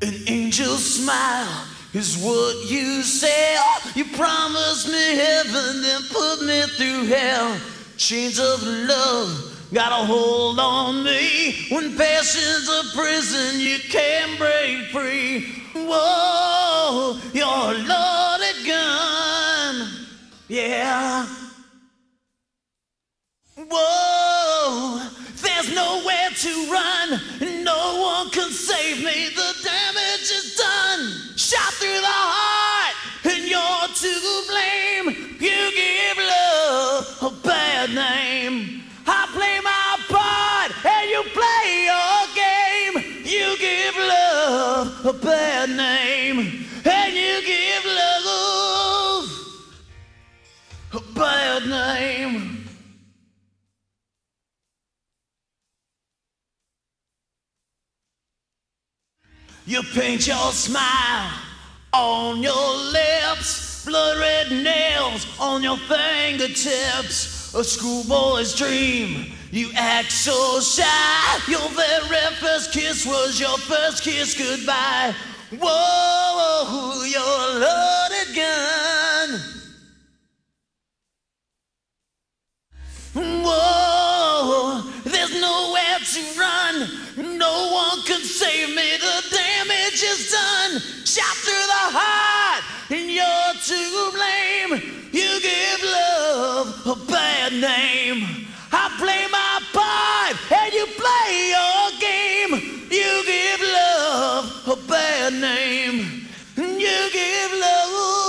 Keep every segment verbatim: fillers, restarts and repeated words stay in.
An angel smile is what you sell. You promised me heaven, then put me through hell. Chains of love got a hold on me. When passion's a prison, you can't break free. Whoa, you're a loaded gun. Yeah. Whoa, there's nowhere to run. No one can save me. The damage is done. Shot through the heart, and you're to blame. You give love a bad name. I play my part, and you play your game. You give love a bad name, and you give love a bad name. You paint your smile on your lips, blood red nails on your fingertips. A schoolboy's dream, you act so shy. Your very first kiss was your first kiss goodbye. Whoa, you're a loaded gun. Whoa, there's nowhere to run. No one can save me. The damage is done. Shot through the heart, and you're to blame. You give love a bad name. I play my part, and you play your game. You give love a bad name. You give love.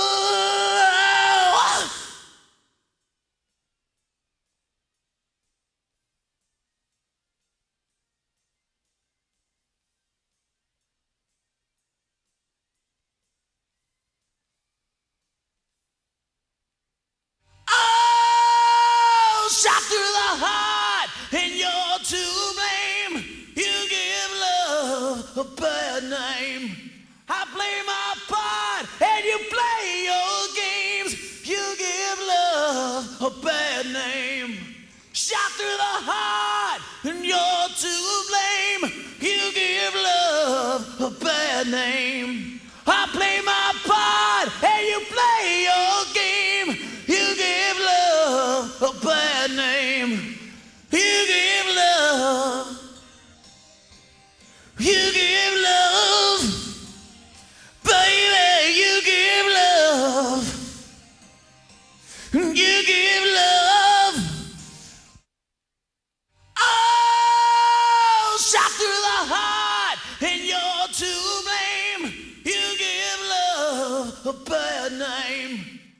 Shot through the heart, and you're to blame. You give love a bad name. I play my part, and you play your games. You give love a bad name. Shot through the heart, and you're to blame. You give love a bad name. I play my part, and you play your game. You give love a bad name. You give love. You give love. Baby, you give love. You give love. Oh, shot through the heart, and you're to blame. You give love a bad name.